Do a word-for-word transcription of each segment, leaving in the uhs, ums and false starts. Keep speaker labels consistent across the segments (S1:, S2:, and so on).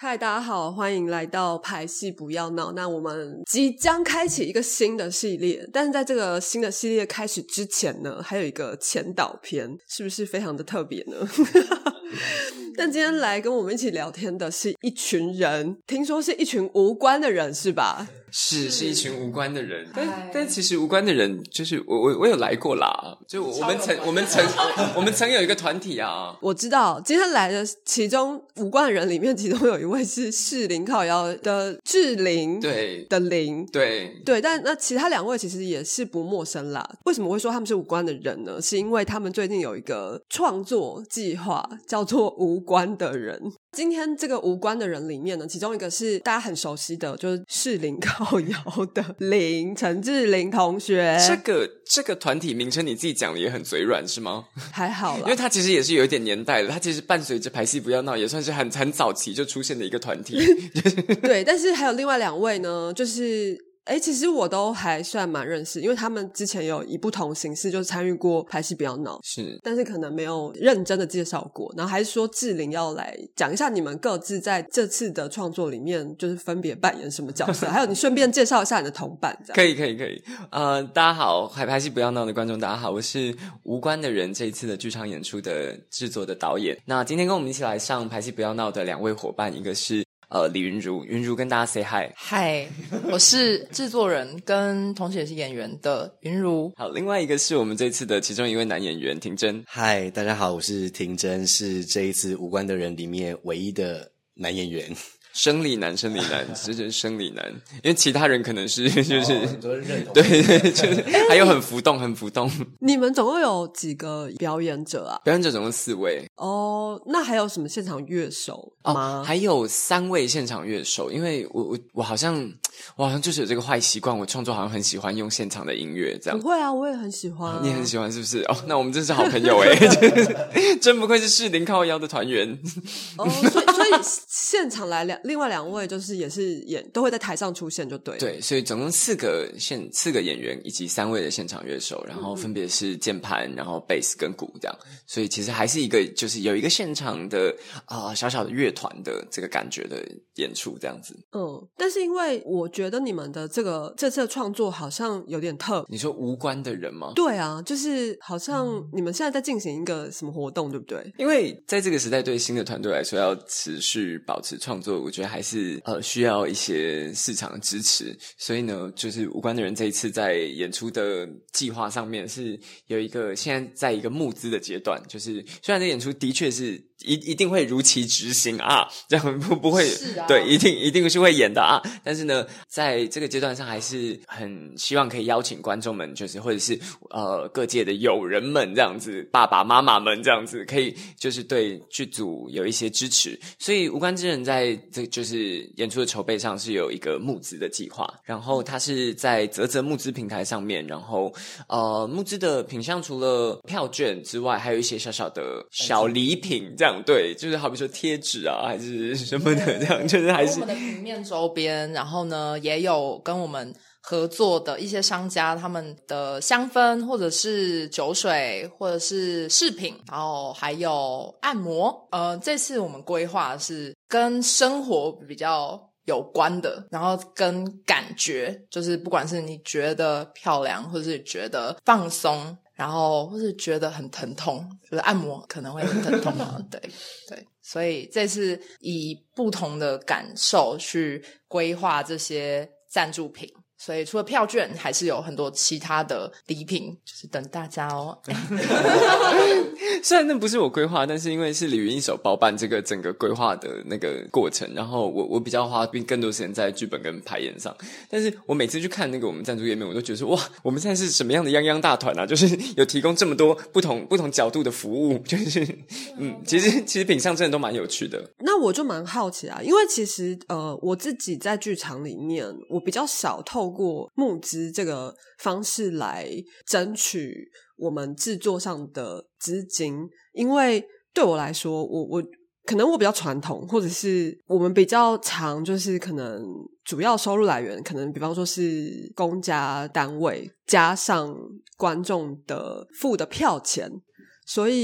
S1: 嗨，大家好，欢迎来到排戏不要闹。那我们即将开启一个新的系列，但是在这个新的系列开始之前呢，还有一个前导篇，是不是非常的特别呢？但今天来跟我们一起聊天的是一群人，听说是一群无关的人是吧？
S2: 是是一群无关的人，但但其实无关的人就是我我我有来过啦，就我们曾我们曾我们曾有一个团体啊。
S1: 我知道今天来的其中无关的人里面，其中有一位是士林靠腰的志玲，
S2: 对
S1: 的玲，
S2: 对
S1: 对，但那其他两位其实也是不陌生啦。为什么会说他们是无关的人呢？是因为他们最近有一个创作计划叫做无关的人。今天这个无关的人里面呢，其中一个是大家很熟悉的，就是士林靠腰的林陈志玲同学。
S2: 这个这个团体名称你自己讲的也很嘴软是吗？
S1: 还好啦，
S2: 因为它其实也是有一点年代了，它其实伴随着排戏不要闹也算是很很早期就出现的一个团体。
S1: 对，但是还有另外两位呢，就是诶其实我都还算蛮认识，因为他们之前有以不同形式就参与过排戏不要闹，
S2: 是，
S1: 但是可能没有认真的介绍过。然后还是说志玲要来讲一下你们各自在这次的创作里面就是分别扮演什么角色，还有你顺便介绍一下你的同伴。
S2: 可以可以可以。呃，大家好，海排戏不要闹的观众大家好，我是无关的人这一次的剧场演出的制作的导演。那今天跟我们一起来上排戏不要闹的两位伙伴，一个是呃，李云如，云如跟大家 say hi。
S3: 嗨，我是制作人跟同时也是演员的云如。
S2: 好，另外一个是我们这次的其中一位男演员庭真。
S4: 嗨，大家好，我是庭真，是这一次无关的人里面唯一的男演员。
S2: 生理男，生理男，这就是生理男，因为其他人可能是就是、
S4: 哦、都是认同，
S2: 对对，就是还有很浮动，很浮动。
S1: 你们总共有几个表演者啊？
S2: 表演者总共四位。
S1: 哦，那还有什么现场乐手吗？
S2: 哦，还有三位现场乐手，因为我我我好像我好像就是有这个坏习惯，我创作好像很喜欢用现场的音乐，这样。
S1: 不会啊，我也很喜欢、啊。
S2: 你很喜欢是不是？哦，那我们真是好朋友诶。真不愧是士林靠腰的团员。
S1: 哦，所以所以现场来两。另外两位就是也是演都会在台上出现就对了。
S2: 对，所以总共四个现四个演员以及三位的现场乐手，然后分别是键盘，然后贝斯跟鼓这样，所以其实还是一个就是有一个现场的啊、呃、小小的乐团的这个感觉的演出这样子。
S1: 嗯，但是因为我觉得你们的这个这次的创作好像有点特，
S2: 你说无关的人吗？
S1: 对啊，就是好像你们现在在进行一个什么活动，对不对？
S2: 因为在这个时代，对新的团队来说，要持续保持创作，我觉得还是呃需要一些市场的支持，所以呢，就是无关的人这一次在演出的计划上面是有一个现在在一个募资的阶段，就是虽然这演出的确是一一定会如期执行啊，这样不不会、
S3: 啊、
S2: 对，一定一定是会演的啊，但是呢，在这个阶段上还是很希望可以邀请观众们，就是或者是呃各界的友人们这样子，爸爸妈妈们这样子，可以就是对剧组有一些支持，所以无关之人在这就是演出的筹备上是有一个募资的计划，然后它是在嘖嘖募资平台上面，然后呃募资的品项除了票券之外，还有一些小小的小礼品，这样对，就是好比说贴纸啊，还是什么的，这样就是还是
S3: 我们的平面周边，然后呢也有跟我们合作的一些商家，他们的香氛或者是酒水或者是饰品，然后还有按摩。呃，这次我们规划的是跟生活比较有关的，然后跟感觉，就是不管是你觉得漂亮，或是觉得放松，然后或是觉得很疼痛，就是按摩可能会很疼痛嘛，对对。所以这次以不同的感受去规划这些赞助品，所以除了票券还是有很多其他的礼品，就是等大家哦。
S2: 虽然那不是我规划，但是因为是李云一手包办这个整个规划的那个过程，然后我我比较花更多时间在剧本跟排演上，但是我每次去看那个我们赞助页面，我都觉得说哇，我们现在是什么样的泱泱大团啊，就是有提供这么多不同不同角度的服务，就是嗯，其实其实品相真的都蛮有趣的。
S1: 那我就蛮好奇啊，因为其实呃我自己在剧场里面，我比较少透过募资这个方式来争取我们制作上的资金，因为对我来说，我我可能我比较传统，或者是我们比较常就是可能主要收入来源可能比方说是公家单位加上观众的付的票钱，所以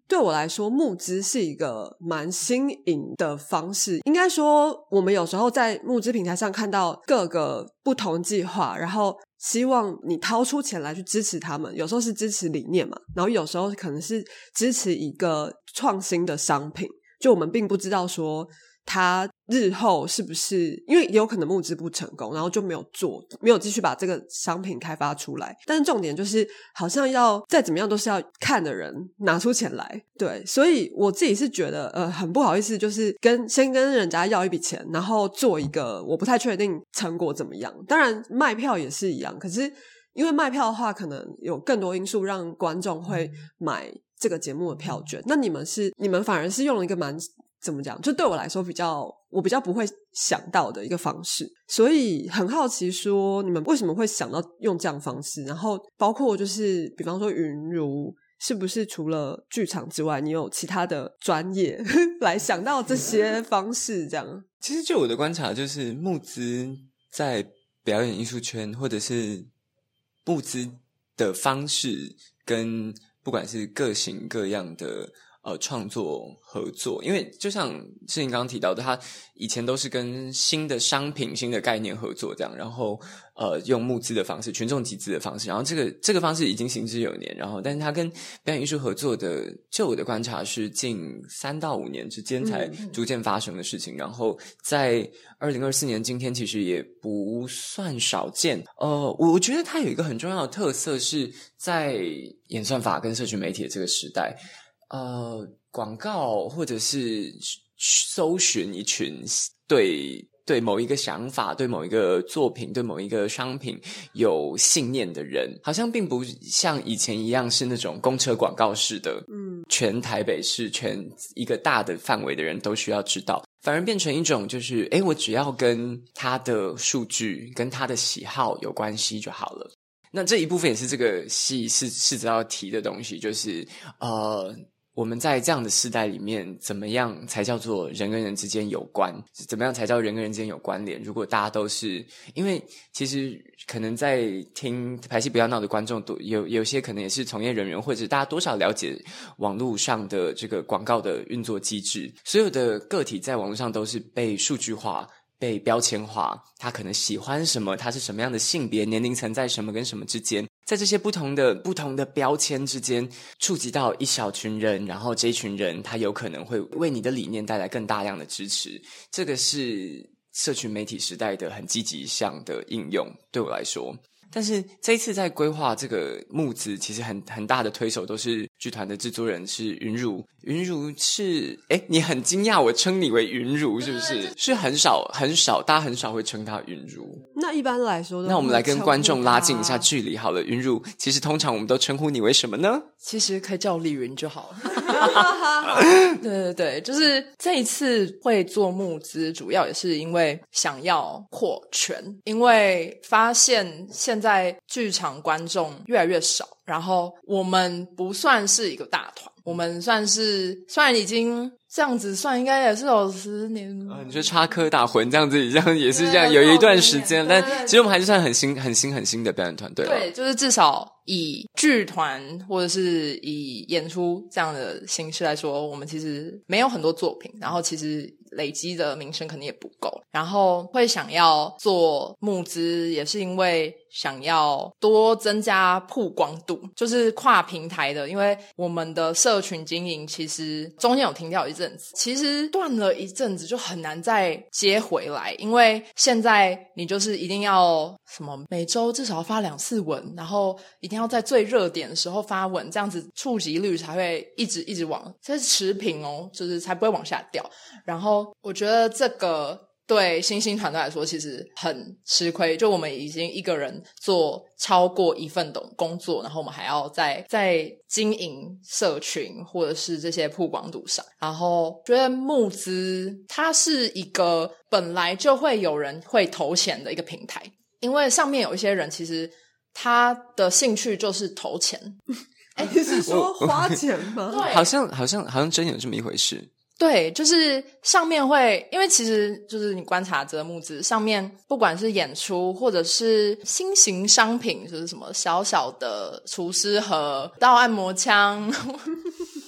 S1: 对我来说募资是一个蛮新颖的方式，应该说我们有时候在募资平台上看到各个不同计划，然后希望你掏出钱来去支持他们，有时候是支持理念嘛，然后有时候可能是支持一个创新的商品，就我们并不知道说他日后是不是，因为也有可能募资不成功，然后就没有做，没有继续把这个商品开发出来。但是重点就是好像要再怎么样都是要看的人拿出钱来，对，所以我自己是觉得呃很不好意思，就是跟先跟人家要一笔钱，然后做一个我不太确定成果怎么样。当然卖票也是一样，可是因为卖票的话可能有更多因素让观众会买这个节目的票券，那你们是你们反而是用了一个蛮怎么讲，就对我来说比较我比较不会想到的一个方式，所以很好奇说你们为什么会想到用这样的方式，然后包括就是比方说云如是不是除了剧场之外你有其他的专业来想到这些方式这样。
S2: 其实就我的观察，就是募资在表演艺术圈或者是募资的方式跟不管是各型各样的呃，创作合作，因为就像志颖刚刚提到的，他以前都是跟新的商品、新的概念合作这样，然后呃，用募资的方式、群众集资的方式，然后这个这个方式已经行之有年，然后但是他跟表演艺术合作的，就我的观察是近三到五年之间才逐渐发生的事情，嗯、然后在二零二四年今天其实也不算少见。呃，我觉得它有一个很重要的特色是在演算法跟社群媒体的这个时代。呃，广告或者是搜寻一群对对某一个想法、对某一个作品、对某一个商品有信念的人，好像并不像以前一样是那种公车广告式的，嗯，全台北市、全一个大的范围的人都需要知道，反而变成一种就是，诶，我只要跟他的数据、跟他的喜好有关系就好了。那这一部分也是这个戏是试着要提的东西，就是呃。我们在这样的世代里面，怎么样才叫做人跟人之间有关？怎么样才叫人跟人之间有关联？如果大家都是，因为其实可能在听排戏不要闹的观众，有有些可能也是从业人员，或者大家多少了解网络上的这个广告的运作机制。所有的个体在网络上都是被数据化、被标签化，他可能喜欢什么，他是什么样的性别、年龄层在什么跟什么之间。在这些不同的不同的标签之间触及到一小群人，然后这一群人他有可能会为你的理念带来更大量的支持，这个是社群媒体时代的很积极向的应用，对我来说。但是这一次在规划这个募资，其实很很大的推手都是剧团的制作人是云如。云如是，诶，你很惊讶我称你为云如是不是？是很少很少，大家很少会称她云如。
S1: 那一般来说，
S2: 那我们来跟观众拉近一下距离好了。云如，其实通常我们都称呼你为什么呢？
S3: 其实可以叫丽云就好了。对对对，就是这一次会做募资，主要也是因为想要扩圈，因为发现现在剧场观众越来越少，然后我们不算是一个大团，我们算是虽然已经这样子算应该也是有十年
S2: 啊，你说插科打诨这样子，这样也是这样有一段时间，但其实我们还是算很新很新很新的表演团队了。
S3: 对，就是至少以剧团或者是以演出这样的形式来说，我们其实没有很多作品，然后其实累积的名声可能也不够，然后会想要做募资也是因为想要多增加曝光度，就是跨平台的，因为我们的社群经营其实中间有停掉一阵子，其实断了一阵子就很难再接回来，因为现在你就是一定要什么每周至少要发两次文，然后一定要在最热点的时候发文，这样子触及率才会一直一直往，这是持平哦，就是才不会往下掉。然后我觉得这个对新兴团队来说其实很吃亏，就我们已经一个人做超过一份的工作，然后我们还要在在经营社群或者是这些曝光度上，然后觉得募资它是一个本来就会有人会投钱的一个平台，因为上面有一些人其实他的兴趣就是投钱。
S1: 哎，你是说花钱吗？
S3: 对，
S2: 好像好像好像真有这么一回事。
S3: 对，就是上面会，因为其实就是你观察这个募资上面，不管是演出或者是新型商品，就是什么小小的厨师盒到按摩枪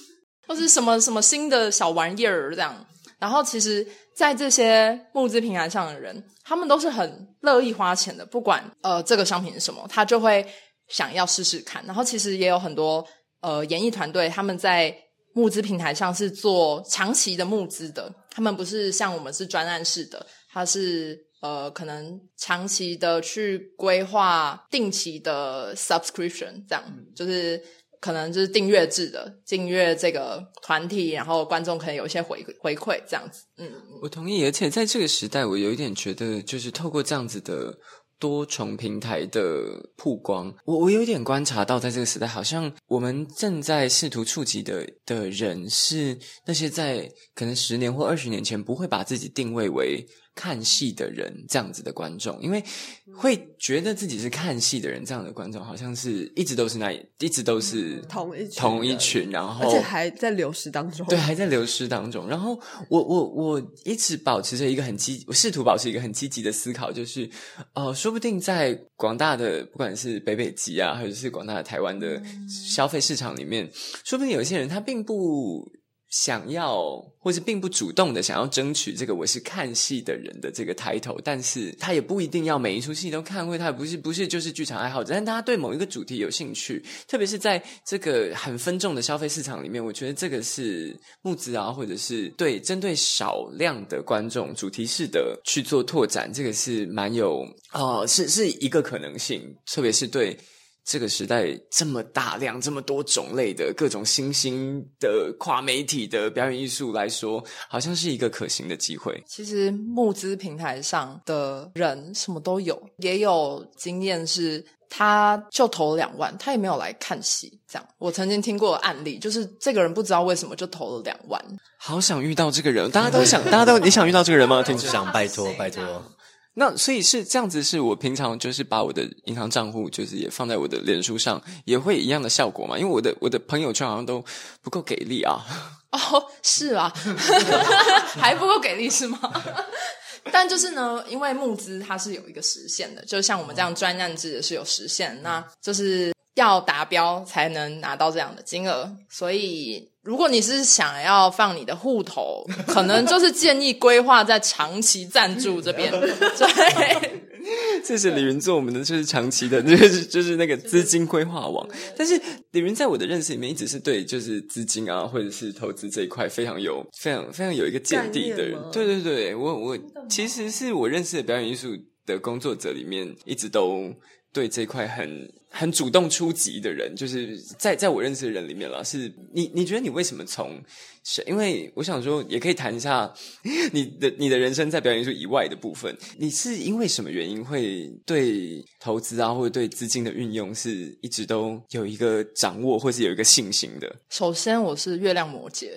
S3: 或是什么什么新的小玩意儿这样。然后其实在这些募资平台上的人，他们都是很乐意花钱的，不管呃这个商品是什么，他就会想要试试看。然后其实也有很多呃演艺团队，他们在募资平台上是做长期的募资的，他们不是像我们是专案式的，他是呃可能长期的去规划定期的 subscription 这样、嗯、就是可能就是订阅制的，订阅这个团体，然后观众可能有一些回回馈这样子。嗯，
S2: 我同意，而且在这个时代我有一点觉得就是透过这样子的多重平台的曝光，我我有一点观察到，在这个时代，好像我们正在试图触及的的人是那些在可能十年或二十年前不会把自己定位为看戏的人这样子的观众，因为会觉得自己是看戏的人这样的观众，好像是一直都是那一直都是
S1: 同一群
S2: 同一群，然后
S1: 而且还在流失当中，
S2: 对，还在流失当中。然后我我我一直保持着一个很积，我试图保持一个很积极的思考，就是呃，说不定在广大的不管是北北极啊，或者是广大的台湾的消费市场里面，说不定有一些人他并不想要，或是并不主动的想要争取这个我是看戏的人的这个title，但是他也不一定要每一出戏都看，或他也不是不是就是剧场爱好者，但他对某一个主题有兴趣，特别是在这个很分众的消费市场里面，我觉得这个是募资啊，或者是对针对少量的观众主题式的去做拓展，这个是蛮有呃是是一个可能性，特别是对这个时代这么大量这么多种类的各种新兴的跨媒体的表演艺术来说，好像是一个可行的机会。
S3: 其实募资平台上的人什么都有，也有经验是他就投了两万，他也没有来看戏这样。我曾经听过的案例就是这个人不知道为什么就投了两万。
S2: 好想遇到这个人，大家都想大家都你想遇到这个人吗？听说
S4: 想拜托拜托。
S2: 那所以是这样子，是我平常就是把我的银行账户就是也放在我的脸书上，也会一样的效果嘛？因为我的我的朋友圈好像都不够给力啊。
S3: 哦，是啊，还不够给力是吗？但就是呢，因为募资它是有一个时限的，就像我们这样专案制也是有时限，那就是要达标才能拿到这样的金额，所以如果你是想要放你的户头，可能就是建议规划在长期赞助这边。对，
S2: 谢谢李云做我们的就是长期的就是就是那个资金规划网。但是李云在我的认识里面一直是对就是资金啊或者是投资这一块非常有非常非常有一个见地的人。对对对，我我其实是我认识的表演艺术的工作者里面一直都对这块很很主动出击的人，就是在在我认识的人里面啦，是你你觉得你为什么从因为我想说也可以谈一下你的你的人生在表演艺术以外的部分，你是因为什么原因会对投资啊或者对资金的运用是一直都有一个掌握或是有一个信心的？
S3: 首先我是月亮摩羯。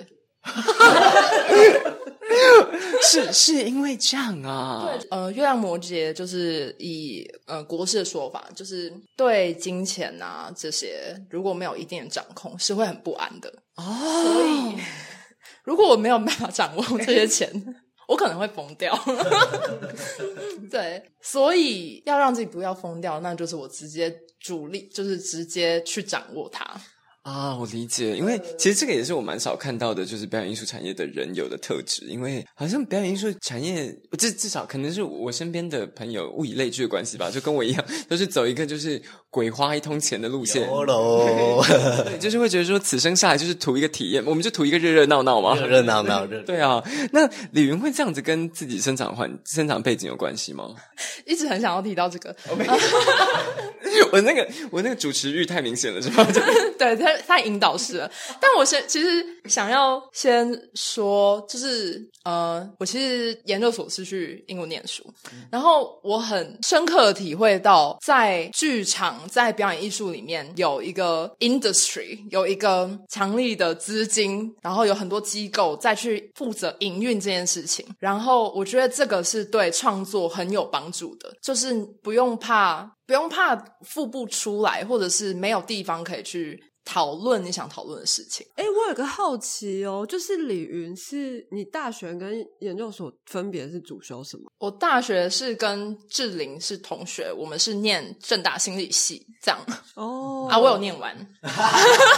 S2: 是是因为这样啊？
S3: 对，呃，月亮摩羯就是以呃国师的说法，就是对金钱啊这些如果没有一定的掌控，是会很不安的哦。所以如果我没有办法掌握这些钱，我可能会疯掉。对，所以要让自己不要疯掉，那就是我直接主力，就是直接去掌握它。
S2: 啊，我理解，因为其实这个也是我蛮少看到的，就是表演艺术产业的人有的特质。因为好像表演艺术产业，至至少可能是我身边的朋友物以类聚的关系吧，就跟我一样，都是走一个就是鬼花一通钱的路线。有喽，对，就是会觉得说此生下来就是图一个体验，我们就图一个热热闹闹嘛，
S4: 热热闹闹。
S2: 对啊，那李云会这样子跟自己生长环生长背景有关系吗？
S3: 一直很想要提到这个。
S2: 我那个我那个主持欲太明显了，是吧？
S3: 对，太太引导式了。但我先其实想要先说，就是呃，我其实研究所是去英国念书，然后我很深刻的体会到，在剧场、在表演艺术里面有一个 industry， 有一个强力的资金，然后有很多机构再去负责营运这件事情。然后我觉得这个是对创作很有帮助的，就是不用怕。不用怕付不出来，或者是没有地方可以去讨论你想讨论的事情。
S1: 诶，我有个好奇哦，就是李云是你大学跟研究所分别是主修什么？
S3: 我大学是跟志玲是同学，我们是念政大心理系这样。哦，啊，我有念完。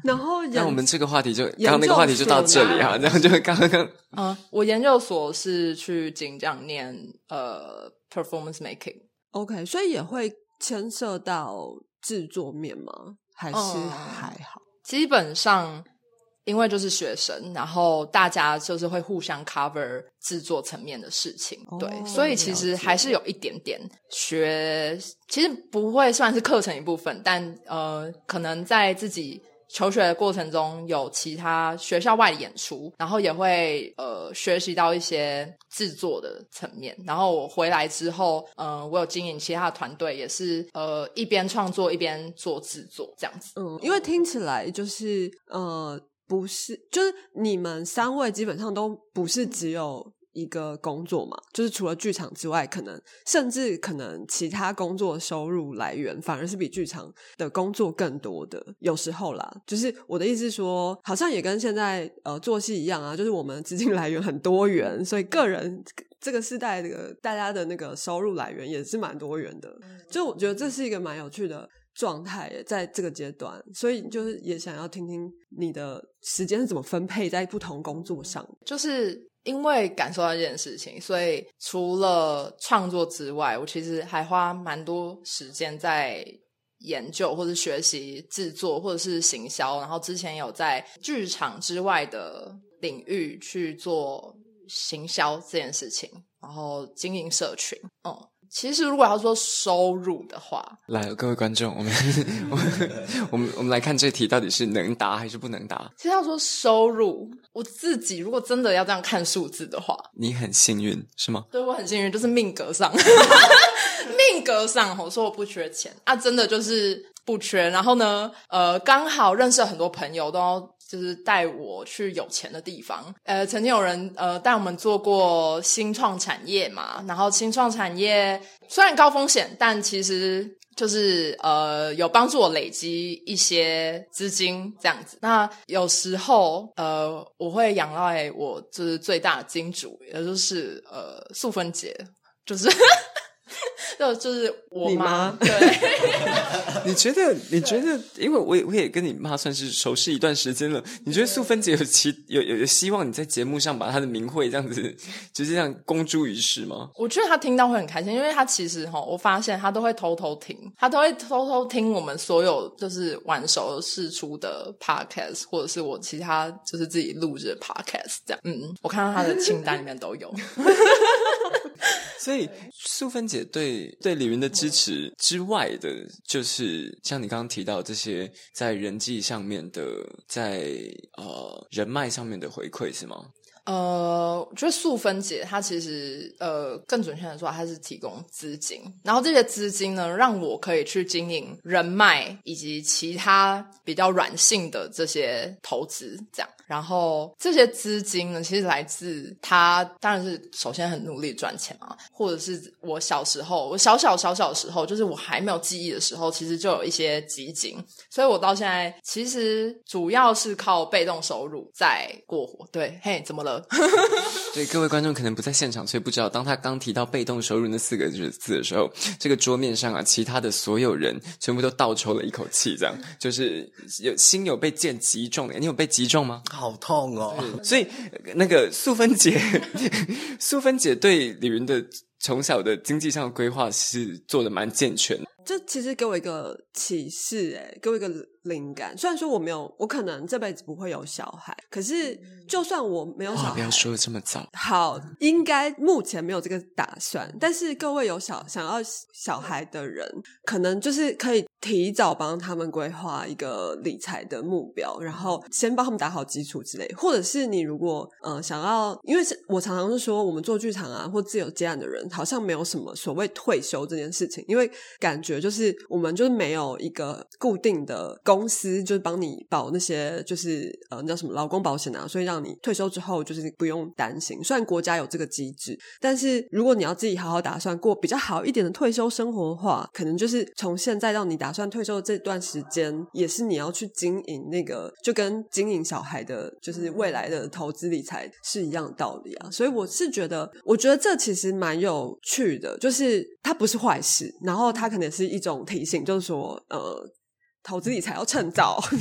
S1: 然后
S2: 那我们这个话题就刚刚那个话题就到这里啊，然后就刚刚
S3: 嗯，我研究所是去锦江念呃 performance making。OK，
S1: 所以也会牵涉到制作面吗？还是还好？
S3: 嗯，基本上因为就是学生，然后大家就是会互相 cover 制作层面的事情，哦，对，所以其实还是有一点点学，其实不会算是课程一部分，但呃，可能在自己求学的过程中有其他学校外的演出，然后也会呃学习到一些制作的层面，然后我回来之后呃我有经营其他的团队，也是呃一边创作一边做制作这样子。
S1: 嗯，因为听起来就是呃不是，就是你们三位基本上都不是只有一个工作嘛，就是除了剧场之外，可能甚至可能其他工作收入来源反而是比剧场的工作更多的，有时候啦，就是我的意思是说，好像也跟现在呃做戏一样啊，就是我们资金来源很多元，所以个人这个世代的大家的那个收入来源也是蛮多元的，就我觉得这是一个蛮有趣的状态耶，在这个阶段，所以就是也想要听听你的时间是怎么分配在不同工作上。
S3: 就是因为感受到这件事情，所以除了创作之外，我其实还花蛮多时间在研究或者学习制作或者是行销，然后之前有在剧场之外的领域去做行销这件事情，然后经营社群。嗯，其实如果要说收入的话，
S2: 来各位观众，我们我们我们我们来看这题到底是能答还是不能答。
S3: 其实要说收入，我自己如果真的要这样看数字的话，
S2: 你很幸运是吗？
S3: 对，我很幸运，就是命格上命格上我说我不缺钱啊，真的就是不缺。然后呢呃，刚好认识了很多朋友，都要就是带我去有钱的地方。呃，曾经有人呃带我们做过新创产业嘛，然后新创产业虽然高风险，但其实就是呃有帮助我累积一些资金这样子。那有时候呃我会仰赖我就是最大的金主，也就是呃素芬姐，就是就就是我妈。对
S2: 你觉得你觉得因为我也我也跟你妈算是熟识一段时间了，你觉得素芬姐有期有有有希望你在节目上把她的名讳这样子就是这样公诸于世吗？
S3: 我觉得她听到会很开心，因为她其实齁我发现她都会偷偷听，她都会偷偷听我们所有就是晚熟释出的 podcast， 或者是我其他就是自己录制的 podcast 这样。嗯，我看到她的清单里面都有
S2: 所以素芬姐对对李云的支持之外的，就是像你刚刚提到这些在人际上面的，在呃人脉上面的回馈是吗？
S3: 呃，我觉得素芬姐她其实呃更准确的说，她是提供资金，然后这些资金呢，让我可以去经营人脉以及其他比较软性的这些投资，这样。然后这些资金呢，其实来自她，当然是首先很努力赚钱嘛，或者是我小时候，我小小小小的时候，就是我还没有记忆的时候，其实就有一些基金，所以我到现在其实主要是靠被动收入在过活。对，嘿，怎么了？
S2: 对，各位观众可能不在现场，所以不知道当他刚提到被动收入那四个字的时候，这个桌面上啊，其他的所有人全部都倒抽了一口气，这样就是有心有被剑击中。你有被击中吗？
S4: 好痛哦！
S2: 所以那个素芬姐，素芬姐对李云的从小的经济上的规划是做得蛮健全的。
S1: 这其实给我一个启示，诶，给我一个灵感。虽然说我没有，我可能这辈子不会有小孩，可是就算我没有小孩，
S2: 哦，不要说的这么早。
S1: 好，应该目前没有这个打算。但是各位有小想要小孩的人，可能就是可以提早帮他们规划一个理财的目标，然后先帮他们打好基础之类。或者是你如果呃想要，因为我常常是说，我们做剧场啊或自由接案的人，好像没有什么所谓退休这件事情，因为感觉就是我们就是没有一个固定的公司，就是帮你保那些就是呃那叫什么劳工保险啊，所以让你退休之后就是不用担心。虽然国家有这个机制，但是如果你要自己好好打算过比较好一点的退休生活的话，可能就是从现在到你打算退休的这段时间，也是你要去经营那个，就跟经营小孩的就是未来的投资理财是一样的道理啊。所以我是觉得我觉得这其实蛮有趣的，就是它不是坏事，然后它可能是一种提醒，就是说呃投资理财要趁早。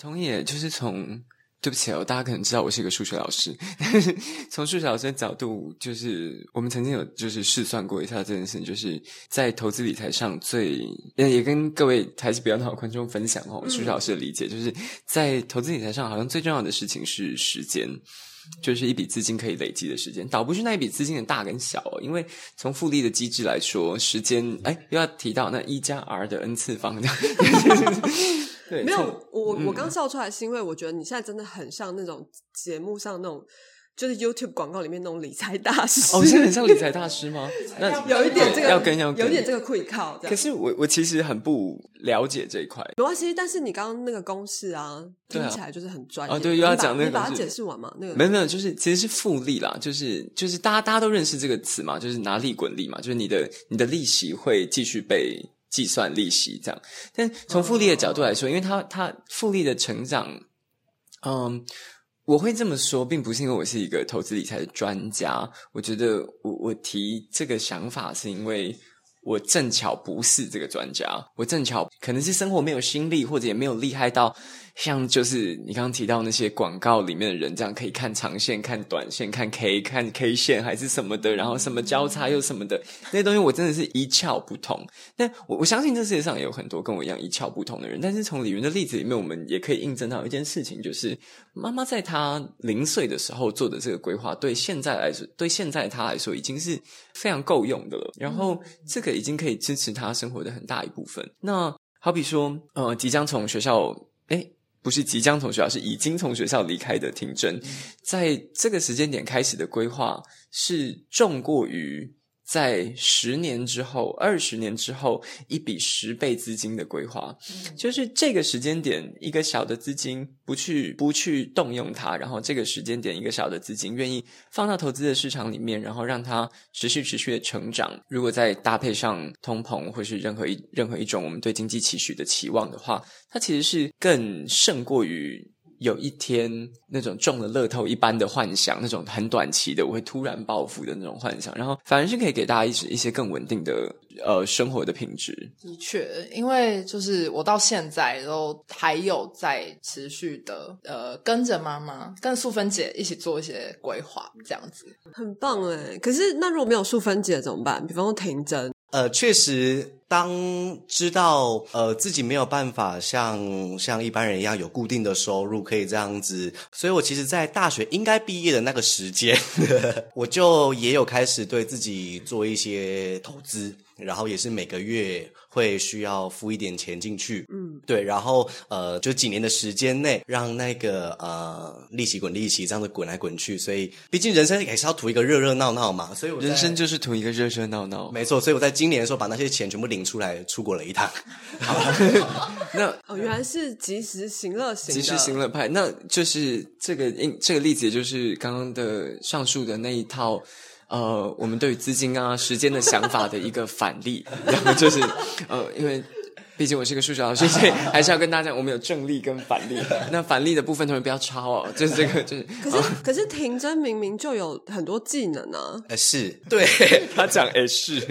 S2: 同意，就是从。对不起哦，大家可能知道我是一个数学老师，但是从数学老师的角度，就是我们曾经有就是试算过一下这件事情，就是在投资理财上最也跟各位还是比较好的观众分享哦，数学老师的理解，就是在投资理财上好像最重要的事情是时间。就是一笔资金可以累积的时间，倒不是那一笔资金的大跟小哦，因为从复利的机制来说，时间哎又要提到那一加 R 的 n 次方这样。对，
S1: 没有，我
S2: 嗯、
S1: 我刚笑出来是因为我觉得你现在真的很像那种节目上那种，就是 YouTube 广告里面那种理财大师。
S2: 哦，现在很像理财大师吗？那
S1: 有一点这个
S2: 要跟要跟
S1: 有一点这个quick call。可
S2: 是我我其实很不了解这一块。
S1: 没关系，但是你刚刚那个公式啊，听起来就是很专业。
S2: 哦，对，又要讲那个，
S1: 你把它解释完嘛？那个
S2: 没有没有，就是其实是复利啦，就是就是大家大家都认识这个词嘛，就是拿利滚利嘛，就是你的你的利息会继续被计算利息这样。但从复利的角度来说，因为它它复利的成长，嗯，我会这么说，并不是因为我是一个投资理财的专家。我觉得我我提这个想法是因为我正巧不是这个专家，我正巧可能是生活没有心力，或者也没有厉害到像就是你刚刚提到那些广告里面的人这样可以看长线、看短线、看 K、看 K 线还是什么的，然后什么交叉又什么的，那些东西我真的是一窍不通。但我我相信这世界上也有很多跟我一样一窍不通的人，但是从李云的例子里面，我们也可以印证到一件事情，就是妈妈在她零岁的时候做的这个规划，对现在来说，对现在她来说已经是非常够用的了。然后这个已经可以支持她生活的很大一部分。那好比说，呃，即将从学校，诶不是即将从学校，是已经从学校离开的婷真，在这个时间点开始的规划是重过于在十年之后、二十年之后一笔十倍资金的规划。嗯、就是这个时间点一个小的资金不去不去动用它，然后这个时间点一个小的资金愿意放到投资的市场里面，然后让它持续持续的成长。如果再搭配上通膨或是任何一任何一种我们对经济期许的期望的话，它其实是更胜过于有一天那种中了乐透一般的幻想，那种很短期的我会突然暴富的那种幻想，然后反而是可以给大家一一些更稳定的呃生活的品质。
S3: 的确，因为就是我到现在都还有在持续的呃跟着妈妈跟素芬姐一起做一些规划，这样子
S1: 很棒耶。可是那如果没有素芬姐怎么办？比方说婷真，
S4: 呃，确实，当知道呃自己没有办法像像一般人一样有固定的收入，可以这样子，所以我其实在大学应该毕业的那个时间，我就也有开始对自己做一些投资。然后也是每个月会需要付一点钱进去，嗯，对，然后呃，就几年的时间内，让那个呃利息滚利息这样子滚来滚去，所以毕竟人生也是要图一个热热闹闹嘛，所以我
S2: 人生就是图一个热热闹闹，
S4: 没错，所以我在今年的时候把那些钱全部领出来，出国了一趟。好
S2: 那
S1: 哦，原来是及时行乐型的，
S2: 及时行乐派，那就是这个这个例子，也就是刚刚的上述的那一套。呃，我们对于资金啊、时间的想法的一个反例，然后就是呃，因为毕竟我是一个数学老师，所以还是要跟大家讲，我们有正例跟反例。那反例的部分，同学不要抄哦，就是这个，就是。
S1: 可是、哦、可是婷真明明就有很多技能啊，
S4: 呃，是对
S2: 他讲诶是。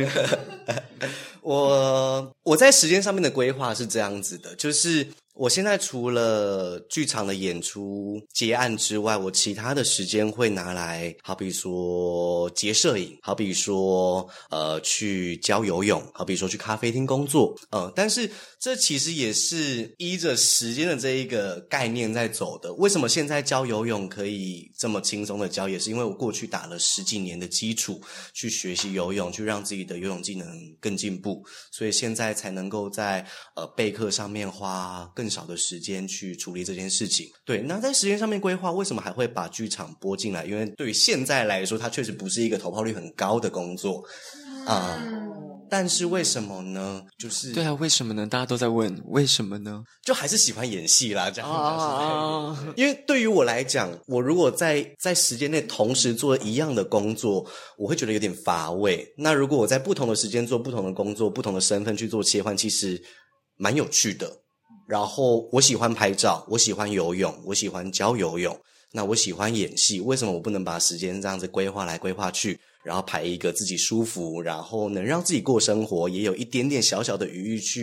S4: 我我在时间上面的规划是这样子的，就是我现在除了剧场的演出接案之外，我其他的时间会拿来，好比说接摄影，好比说呃去教游泳，好比说去咖啡厅工作，呃，但是这其实也是依着时间的这一个概念在走的。为什么现在教游泳可以这么轻松的教，也是因为我过去打了十几年的基础，去学习游泳，去让自己的游泳技能更进步，所以现在才能够在呃备课上面花更少的时间去处理这件事情。对，那在时间上面规划，为什么还会把剧场拨进来？因为对于现在来说，它确实不是一个投报率很高的工作啊、嗯。但是为什么呢？就是
S2: 对啊，为什么呢？大家都在问为什么呢？
S4: 就还是喜欢演戏啦，这样
S2: 啊。
S4: 因为对于我来讲，我如果在在时间内同时做一样的工作，我会觉得有点乏味。那如果我在不同的时间做不同的工作，不同的身份去做切换，其实蛮有趣的。然后我喜欢拍照，我喜欢游泳，我喜欢教游泳，那我喜欢演戏，为什么我不能把时间这样子规划来规划去，然后排一个自己舒服，然后能让自己过生活，也有一点点小小的余裕去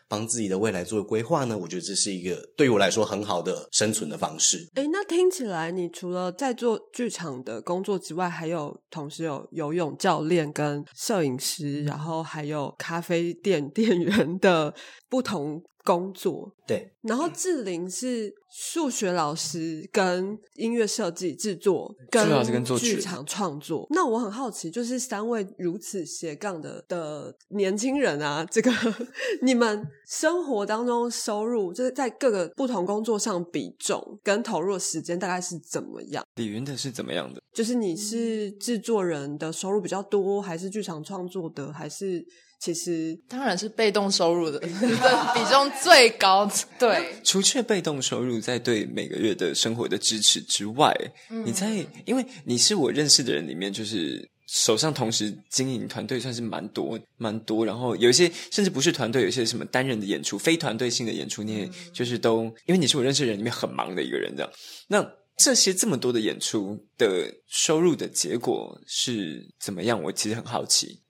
S4: 帮自己的未来做规划呢，我觉得这是一个对于我来说很好的生存的方式。
S1: 诶，那听起来你除了在做剧场的工作之外，还有同时有游泳教练跟摄影师，然后还有咖啡店店员的不同工作。
S4: 对，
S1: 然后志玲是数学老师跟音乐设计制作跟
S2: 数学老师跟作曲
S1: 剧场创作。那我很好奇，就是三位如此斜杠的的年轻人啊，这个你们生活当中收入就是在各个不同工作上比重跟投入的时间大概是怎么样？
S2: 李云的是怎么样的？
S1: 就是你是制作人的收入比较多，还是剧场创作的，还是其实
S3: 当然是被动收入的比重最高。对，
S2: 除却被动收入在对每个月的生活的支持之外，嗯、你在因为你是我认识的人里面，就是手上同时经营团队算是蛮多蛮多，然后有一些甚至不是团队，有一些什么单人的演出、非团队性的演出，你也就是都因为你是我认识的人里面很忙的一个人，这样。那这些这么多的演出的收入的结果是怎么样？我其实很好奇。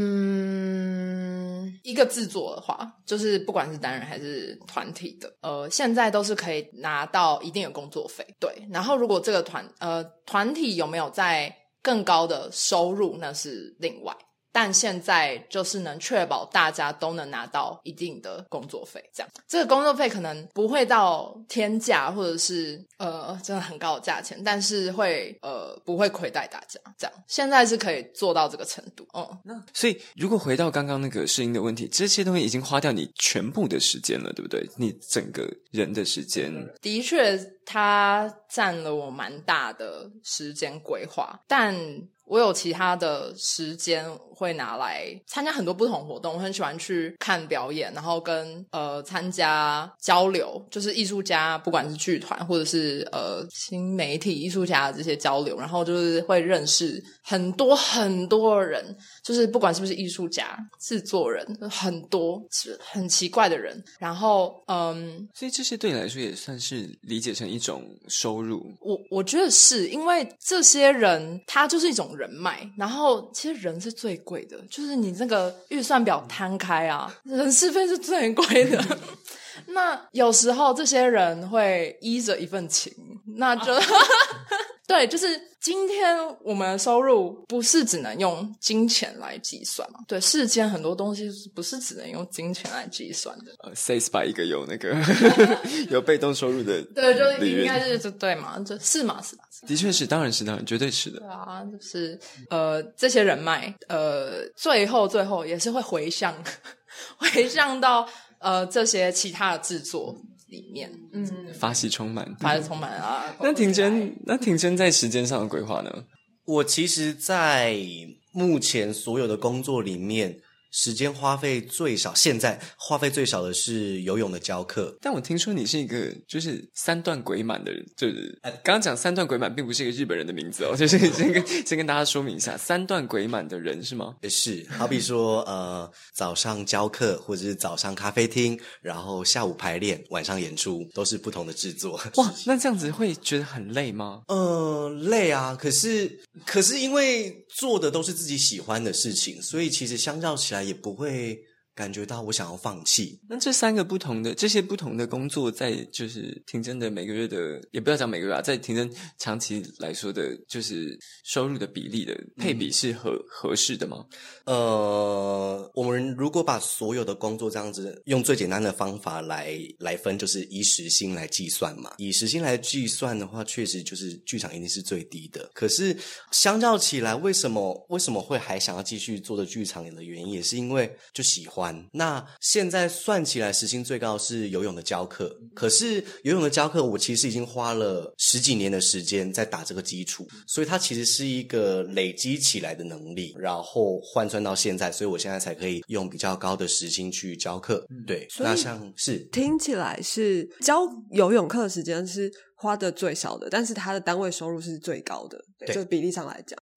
S3: 嗯，一个制作的话，就是不管是单人还是团体的，呃，现在都是可以拿到一定的工作费，对。然后如果这个团呃团体有没有在更高的收入，那是另外。但现在就是能确保大家都能拿到一定的工作费，这样这个工作费可能不会到天价或者是呃真的很高的价钱，但是会呃不会亏待大家，这样现在是可以做到这个程度。嗯，
S2: 那所以如果回到刚刚那个试音的问题，这些东西已经花掉你全部的时间了，对不对？你整个人的时间，
S3: 的确它占了我蛮大的时间规划，但我有其他的时间会拿来参加很多不同活动，我很喜欢去看表演，然后跟呃参加交流，就是艺术家不管是剧团或者是呃新媒体艺术家的这些交流，然后就是会认识很多很多人，就是不管是不是艺术家、制作人，很多很奇怪的人，然后嗯，
S2: 所以这些对你来说也算是理解成一种收入。
S3: 我我觉得是因为这些人他就是一种人脉，然后其实人是最贵的，就是你这个预算表摊开啊，人事费是最贵的。那有时候这些人会依着一份情，那就对，就是今天我们的收入不是只能用金钱来计算嘛？对，世间很多东西不是只能用金钱来计算的。
S2: 呃 ，Says by 一个有那个有被动收入的，
S3: 对，就应该是对嘛？就是嘛，是吧？
S2: 的确是，当然是，当然，绝对是的。
S3: 对啊，就是呃，这些人脉，呃，最后最后也是会回向，回向到呃这些其他的制作里面。嗯，
S2: 发喜充满，
S3: 发喜充满啊！
S2: 那庭真，那庭真在时间上的规划呢？
S4: 我其实在目前所有的工作里面，时间花费最少，现在花费最少的是游泳的教课。
S2: 但我听说你是一个就是三段鬼满的人，就是刚刚讲三段鬼满并不是一个日本人的名字哦，就是先跟先跟大家说明一下，三段鬼满的人是吗？
S4: 是，好比说呃早上教课，或者是早上咖啡厅，然后下午排练，晚上演出，都是不同的制作。
S2: 哇，那这样子会觉得很累吗？
S4: 呃，累啊，可是可是因为做的都是自己喜欢的事情，所以其实相较起来也不会感觉到我想要放弃。
S2: 那这三个不同的这些不同的工作，在就是庭真的每个月的，也不要讲每个月啊，在庭真长期来说的，就是收入的比例的配比是合、嗯、合适的吗？
S4: 呃，我们如果把所有的工作这样子用最简单的方法来来分，就是以时薪来计算嘛。以时薪来计算的话，确实就是剧场一定是最低的。可是相较起来，为什么为什么会还想要继续做的剧场的原因，也是因为就喜欢。那现在算起来时薪最高是游泳的教课，可是游泳的教课我其实已经花了十几年的时间在打这个基础，所以它其实是一个累积起来的能力，然后换算到现在，所以我现在才可以用比较高的时薪去教课。对，那像是
S1: 听起来是教游泳课的时间是花的最少的，但是它的单位收入是最高的，对，就比例上来讲。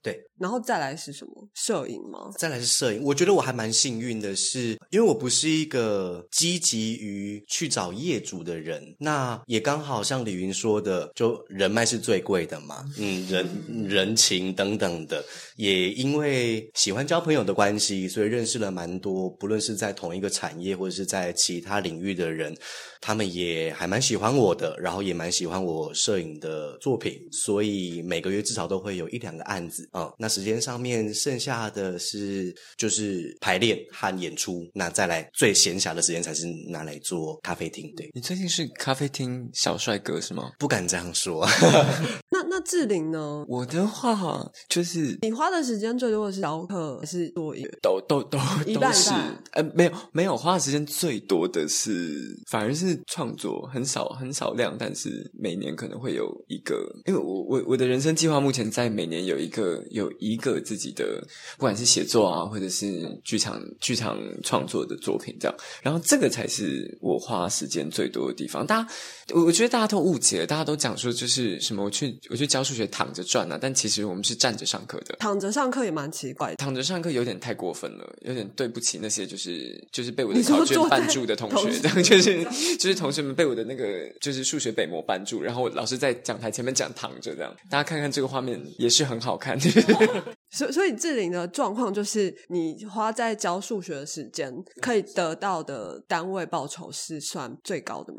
S4: 对，
S1: 然后再来是什么？摄影吗？
S4: 再来是摄影。我觉得我还蛮幸运的是，因为我不是一个积极于去找业主的人，那也刚好像李云说的，就人脉是最贵的嘛，嗯，人人情等等的。也因为喜欢交朋友的关系，所以认识了蛮多，不论是在同一个产业或者是在其他领域的人，他们也还蛮喜欢我的，然后也蛮喜欢我摄影的作品，所以每个月至少都会有一两个案子啊、嗯。那时间上面剩下的是就是排练和演出，那再来最闲暇的时间才是拿来做咖啡厅。对，
S2: 你最近是咖啡厅小帅哥是吗？
S4: 不敢这样说。
S1: 那那志玲呢？
S2: 我的话就是
S1: 你花的时间最多的是教课还是做音乐？
S2: 都都都
S1: 一半一
S2: 都是
S1: 半
S2: 呃没有没有花的时间最多的是反而是创作，很少很少量，但是每年可能会有一个，因为我我我的人生计划目前在每年有一个有一个自己的，不管是写作啊，或者是剧场剧场创作的作品这样，然后这个才是我花时间最多的地方。大家我我觉得大家都误解了，大家都讲说就是什么我去我去教数学躺着赚啊，但其实我们是站着上课的。
S1: 躺着上课也蛮奇怪的，
S2: 躺着上课有点太过分了，有点对不起那些就是就是被我的
S1: 你说
S2: 考卷
S1: 坐在
S2: 绊住的同
S1: 同
S2: 学，这样就是就是同学们被我的那个就是数学北模绊住，然后我老师在讲台前面讲躺着这样，大家看看这个画面也是很好看。
S1: 所以所以志玲的状况就是你花在教数学的时间可以得到的单位报酬是算最高的吗？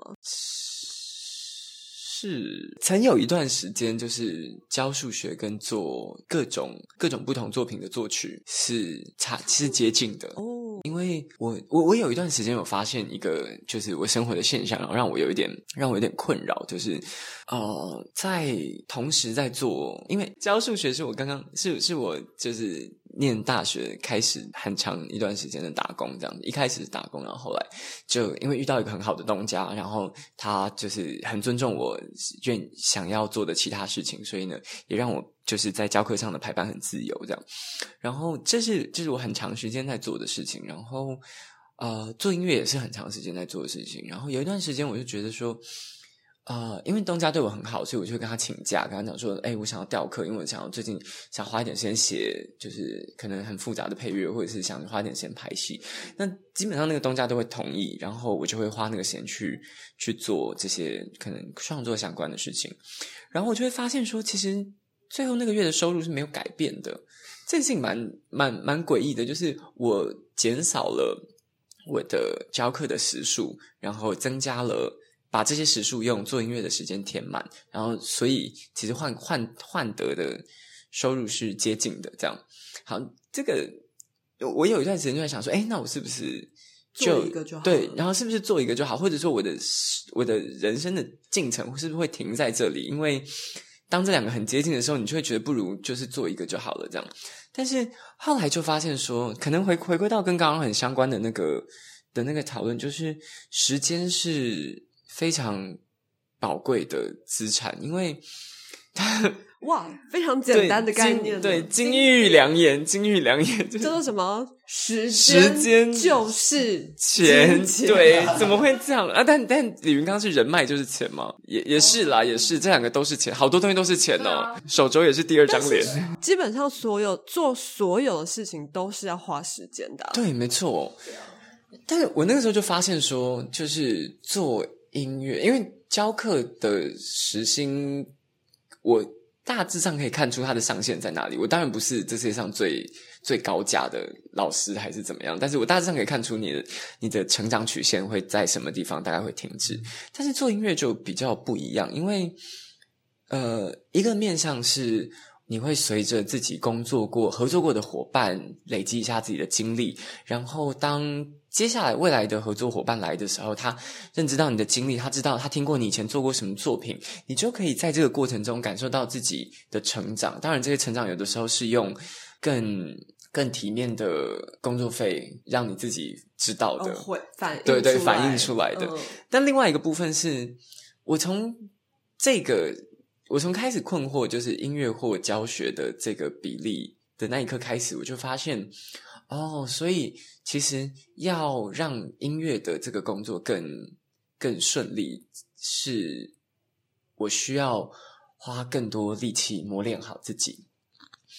S2: 是曾有一段时间就是教数学跟做各种各种不同作品的作曲是差是接近的
S1: 哦，
S2: 因为我我我有一段时间有发现一个就是我生活的现象，然后让我有一点让我有点困扰，就是呃在同时在做，因为教数学是我刚刚是是我就是念大学开始很长一段时间的打工这样子，一开始是打工，然后后来就因为遇到一个很好的东家，然后他就是很尊重我愿想要做的其他事情，所以呢也让我就是在教课上的排班很自由这样，然后这是这是我很长时间在做的事情，然后呃做音乐也是很长时间在做的事情，然后有一段时间我就觉得说呃，因为东家对我很好，所以我就会跟他请假，跟他讲说，哎，我想要调课，因为我想要最近想花一点时间写，就是可能很复杂的配乐，或者是想花一点时间拍戏。那基本上那个东家都会同意，然后我就会花那个时间去去做这些可能创作相关的事情。然后我就会发现说，其实最后那个月的收入是没有改变的。这件事情蛮蛮蛮诡异的，就是我减少了我的教课的时数，然后增加了。把这些时数用做音乐的时间填满，然后所以其实换换换得的收入是接近的这样。好，这个我有一段时间就在想说，诶，那我是不是就
S1: 做一个就好了，
S2: 对，然后是不是做一个就好，或者说我的我的人生的进程是不是会停在这里？因为当这两个很接近的时候，你就会觉得不如就是做一个就好了这样。但是后来就发现说，可能回回归到跟刚刚很相关的那个的那个讨论，就是时间是非常宝贵的资产，因为它
S1: 哇，非常简单的概念，
S2: 对，金玉良言，金玉良言，就是
S1: 叫做什么？时
S2: 时间
S1: 就是
S2: 钱，
S1: 金钱
S2: 对，怎么会这样啊？但但李云刚是人脉就是钱嘛，也也是啦，也是这两个都是钱，好多东西都是钱哦。
S3: 啊、
S2: 手肘也是第二张脸，
S1: 基本上所有做所有的事情都是要花时间的、啊。
S2: 对，没错。但是我那个时候就发现说，就是做音乐，因为教课的时薪，我大致上可以看出它的上限在哪里。我当然不是这世界上最最高价的老师还是怎么样，但是我大致上可以看出你的你的成长曲线会在什么地方大概会停滞。但是做音乐就比较不一样，因为呃，一个面向是你会随着自己工作过合作过的伙伴累积一下自己的经历，然后当接下来未来的合作伙伴来的时候，他认知到你的经历，他知道他听过你以前做过什么作品，你就可以在这个过程中感受到自己的成长。当然这些成长有的时候是用更更体面的工作费让你自己知道的、
S1: 哦、会反映
S2: 对对
S1: 出来
S2: 反映出来的、嗯、但另外一个部分是我从这个我从开始困惑就是音乐或教学的这个比例的那一刻开始，我就发现哦，所以其实要让音乐的这个工作更更顺利，是我需要花更多力气磨练好自己。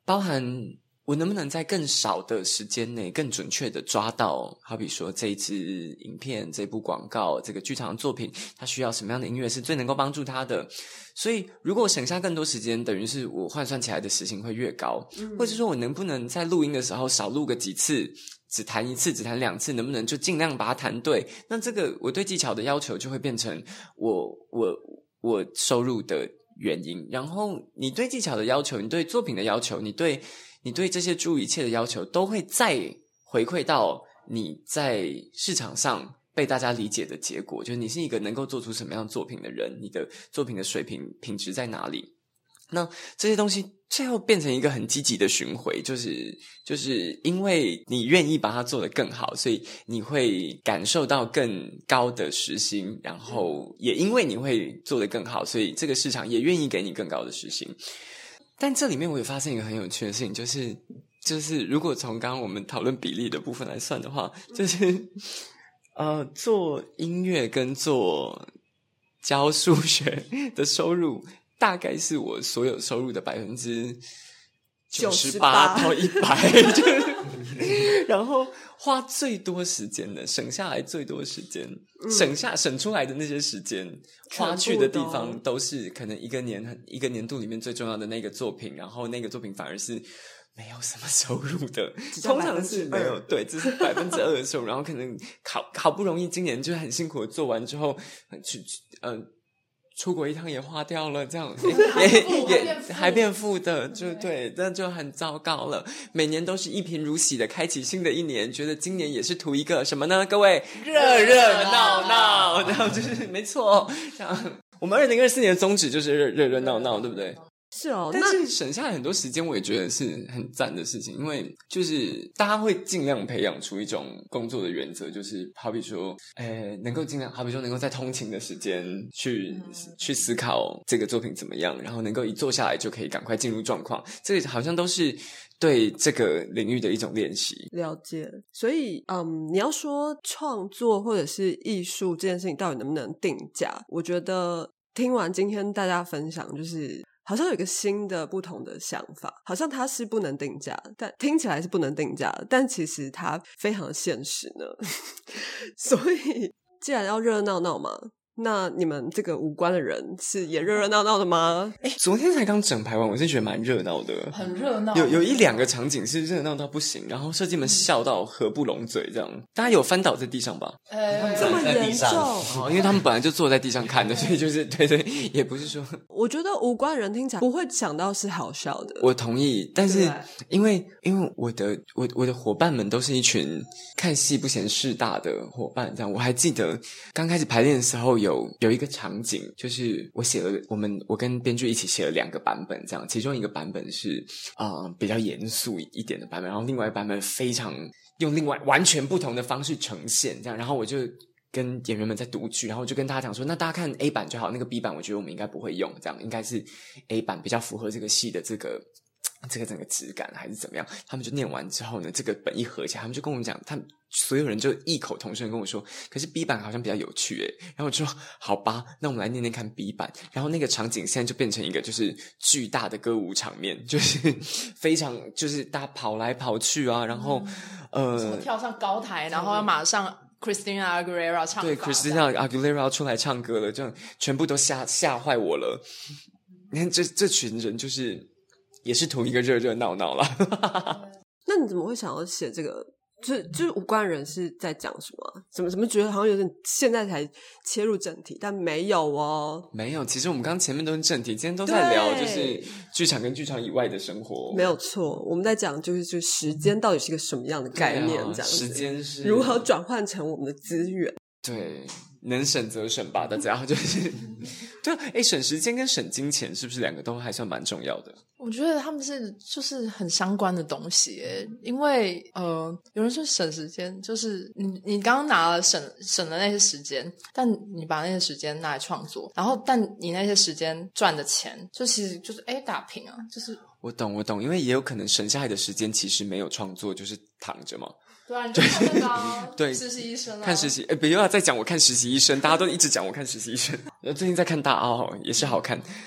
S2: 包含我能不能在更少的时间内更准确的抓到，好比说这一支影片、这部广告、这个剧场作品它需要什么样的音乐是最能够帮助他的。所以如果我省下更多时间，等于是我换算起来的时薪会越高、嗯、或者说我能不能在录音的时候少录个几次，只弹一次只弹两次，能不能就尽量把它弹对，那这个我对技巧的要求就会变成我我我收入的原因。然后你对技巧的要求，你对作品的要求，你对你对这些诸如一切的要求，都会再回馈到你在市场上被大家理解的结果，就是你是一个能够做出什么样作品的人，你的作品的水平品质在哪里。那这些东西最后变成一个很积极的循环，就是就是因为你愿意把它做得更好，所以你会感受到更高的时薪，然后也因为你会做得更好，所以这个市场也愿意给你更高的时薪。但这里面我也发现一个很有趣的事情，就是就是如果从刚刚我们讨论比例的部分来算的话，就是呃，做音乐跟做教数学的收入大概是我所有收入的百分之九十八到一百，就是然后花最多时间的，省下来最多时间、嗯，省下省出来的那些时间，花去的地方都是可能一个年一个年度里面最重要的那个作品，然后那个作品反而是没有什么收入的，通常是没有，对，只是百分之二的收入，然后可能好好不容易今年就很辛苦的做完之后，去呃。出国一趟也花掉了，这样也也也还变负的，就对，那就很糟糕了。每年都是一贫如洗的开启新的一年，觉得今年也是图一个什么呢？各位，热热闹闹，然后就是没错，这样我们二零二四年的宗旨就是热热热闹闹，对不对？
S1: 是哦，
S2: 但是省下来很多时间，我也觉得是很赞的事情，因为就是大家会尽量培养出一种工作的原则，就是好比说，呃，能够尽量，好比说能够在通勤的时间去、嗯、去思考这个作品怎么样，然后能够一坐下来就可以赶快进入状况，这个好像都是对这个领域的一种练习。
S1: 了解，所以嗯，你要说创作或者是艺术这件事情到底能不能定价，我觉得听完今天大家分享，就是好像有一个新的不同的想法，好像它是不能定价，但听起来是不能定价的，但其实它非常的现实呢。所以既然要热热闹闹嘛，那你们这个五官的人是也热热闹闹的吗？
S2: 诶，昨天才刚整排完，我是觉得蛮热闹的，
S3: 很热闹。
S2: 有有一两个场景是热闹到不行，然后设计们笑到合不拢嘴，这样大家有翻倒在地上吧？
S3: 呃，
S1: 这么严重？
S2: 哦，因为他们本来就坐在地上看的，所以就是对对，也不是说。
S1: 我觉得五官人听起来不会想到是好笑的。
S2: 我同意，但是因为因为我的我我的伙伴们都是一群看戏不嫌事大的伙伴，这样我还记得刚开始排练的时候有有一个场景，就是我写了我们我跟编剧一起写了两个版本，这样其中一个版本是呃比较严肃一点的版本，然后另外一个版本非常用另外完全不同的方式呈现，这样，然后我就跟演员们在读剧，然后我就跟大家讲说，那大家看 A 版就好，那个 B 版我觉得我们应该不会用，这样应该是 A 版比较符合这个戏的这个这个整个质感还是怎么样。他们就念完之后呢，这个本一合起来，他们就跟我们讲，他们所有人就异口同声跟我说，可是 B 版好像比较有趣诶。然后我就说好吧，那我们来念念看 B 版。然后那个场景现在就变成一个就是巨大的歌舞场面，就是非常就是大家跑来跑去啊，然后、嗯、呃
S3: 什么跳上高台，然后要马上Christina Aguilera 唱，
S2: 对 Christina Aguilera 要出来唱歌了，这样全部都吓吓坏我了。你看这这群人就是也是图一个热热闹闹啦。
S1: 那你怎么会想要写这个？就是就是五官人是在讲什么、啊？怎么怎么觉得好像有点现在才切入正题，但没有哦，
S2: 没有。其实我们刚前面都是正题，今天都在聊就是剧场跟剧场以外的生活，
S1: 没有错。我们在讲就是就是时间到底是一个什么样的概念，这样子、啊、
S2: 时间是
S1: 如何转换成我们的资源。
S2: 对，能省则省吧，大家就是对啊，哎，省时间跟省金钱是不是两个都还算蛮重要的？
S3: 我觉得他们是就是很相关的东西耶，因为呃，有人说省时间，就是你你刚刚拿了省省了那些时间，但你把那些时间拿来创作，然后但你那些时间赚的钱，就其实就是哎打平啊，就是
S2: 我懂我懂，因为也有可能省下来的时间其实没有创作，就是躺着嘛。
S3: 对啊，你就看那个、啊、
S2: 对
S3: 实习医生啊，
S2: 看实习，哎，不要再讲我看实习医生，大家都一直讲我看实习医生。最近在看大奥，也是好看。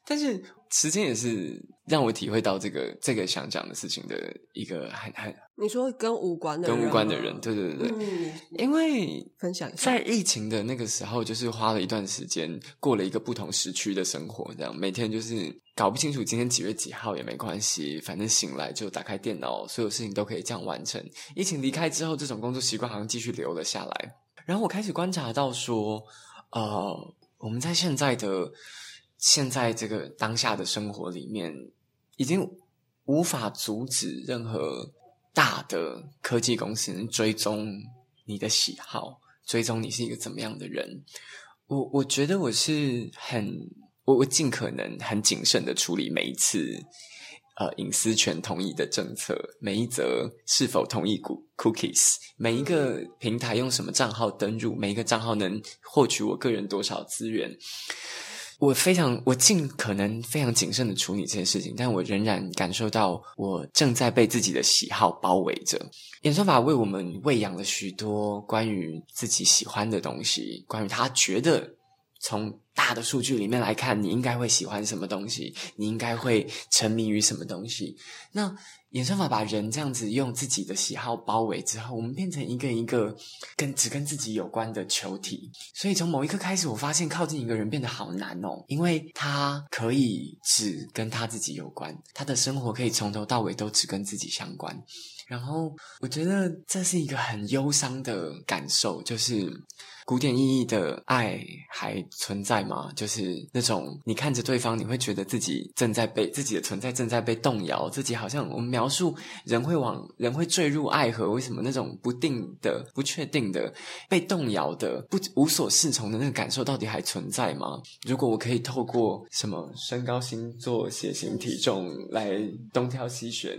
S2: 但是时间也是让我体会到这个这个想讲的事情的一个很很
S1: 你说跟无关的人
S2: 跟无关的人，对对对对，
S1: 嗯，
S2: 因为
S1: 分享一下，
S2: 在疫情的那个时候，就是花了一段时间过了一个不同时区的生活，这样每天就是搞不清楚今天几月几号也没关系，反正醒来就打开电脑，所有事情都可以这样完成。疫情离开之后，这种工作习惯好像继续留了下来。然后我开始观察到说，呃，我们在现在的现在这个当下的生活里面，已经无法阻止任何大的科技公司追踪你的喜好，追踪你是一个怎么样的人。我我觉得我是很我我尽可能很谨慎的处理每一次呃隐私权同意的政策，每一则是否同意 cookies， 每一个平台用什么账号登入，每一个账号能获取我个人多少资源。我非常我尽可能非常谨慎的处理这些事情，但我仍然感受到我正在被自己的喜好包围着。演算法为我们喂养了许多关于自己喜欢的东西，关于他觉得从大的数据里面来看你应该会喜欢什么东西，你应该会沉迷于什么东西。那演算法把人这样子用自己的喜好包围之后，我们变成一个一个跟只跟自己有关的球体。所以从某一刻开始，我发现靠近一个人变得好难哦，因为他可以只跟他自己有关，他的生活可以从头到尾都只跟自己相关。然后我觉得这是一个很忧伤的感受，就是古典意义的爱还存在吗？就是那种你看着对方，你会觉得自己正在被自己的存在正在被动摇，自己好像我们描述人会往人会坠入爱河，为什么那种不定的不确定的被动摇的不无所适从的那个感受到底还存在吗？如果我可以透过什么身高星座血型体重来东挑西选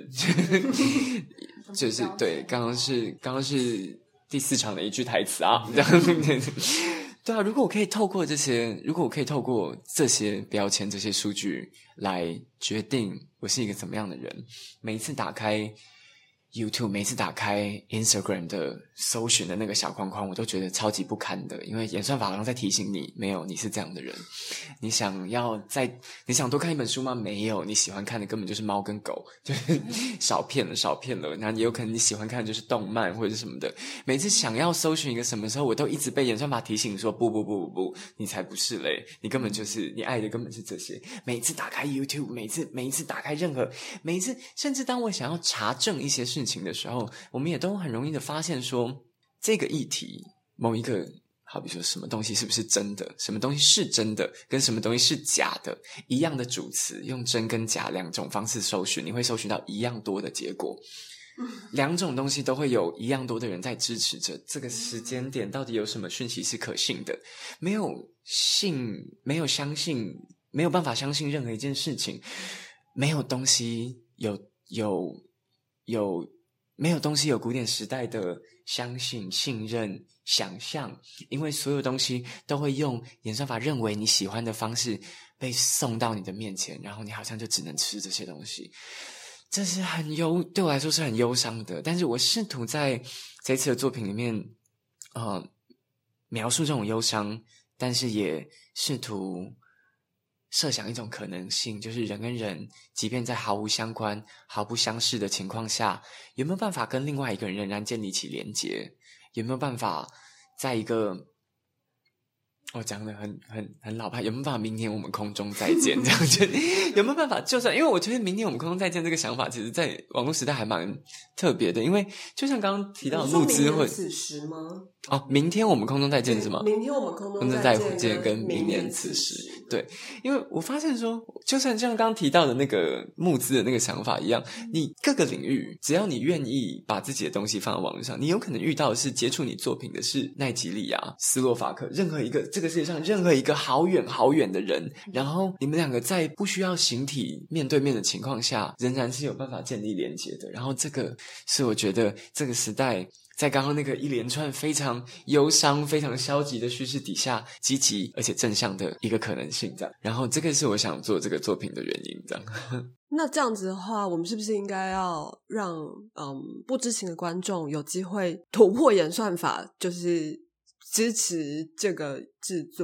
S2: 就是对刚刚是刚刚是第四场的一句台词啊对啊，如果我可以透过这些如果我可以透过这些标签这些数据来决定我是一个怎么样的人，每一次打开YouTube， 每次打开 Instagram 的搜寻的那个小框框，我都觉得超级不堪的，因为演算法好像在提醒你，没有，你是这样的人。你想要在你想多看一本书吗？没有，你喜欢看的根本就是猫跟狗，就是少骗了少骗了。那也有可能你喜欢看的就是动漫或者是什么的。每次想要搜寻一个什么时候，我都一直被演算法提醒说不不不不不，你才不是嘞，你根本就是你爱的根本是这些。每一次打开 YouTube， 每次每一次打开任何每一次，甚至当我想要查证一些事情的时候，我们也都很容易的发现说这个议题某一个好比说什么东西是不是真的，什么东西是真的跟什么东西是假的，一样的主词用真跟假两种方式搜寻，你会搜寻到一样多的结果，两种东西都会有一样多的人在支持着。这个时间点到底有什么讯息是可信的？没有信没有相信没有办法相信任何一件事情，没有东西有有有没有东西有古典时代的相信、信任、想象，因为所有东西都会用演算法认为你喜欢的方式被送到你的面前，然后你好像就只能吃这些东西。这是很忧，对我来说是很忧伤的。但是我试图在这次的作品里面，呃，描述这种忧伤，但是也试图设想一种可能性，就是人跟人即便在毫无相关毫不相识的情况下，有没有办法跟另外一个人仍然建立起连结，有没有办法在一个我讲的很很很老派，有没有办法明天我们空中再见这样子有没有办法就算因为我觉得明天我们空中再见这个想法其实在网络时代还蛮特别的，因为就像刚刚提到的募资会
S1: 此时吗？
S2: 哦，明天我们空中再见是吗？
S1: 明天我们空中再
S2: 见跟明年此时，对，因为我发现说，就算像刚刚提到的那个募资的那个想法一样，你各个领域，只要你愿意把自己的东西放在网络上，你有可能遇到的是接触你作品的是奈吉利亚、斯洛伐克，任何一个这个世界上任何一个好远好远的人，然后你们两个在不需要形体面对面的情况下，仍然是有办法建立连结的。然后这个是我觉得这个时代。在刚刚那个一连串非常忧伤非常消极的叙事底下，积极而且正向的一个可能性这样，然后这个是我想做这个作品的原因这样。
S1: 那这样子的话，我们是不是应该要让嗯不知情的观众有机会突破演算法，就是支持这个制作，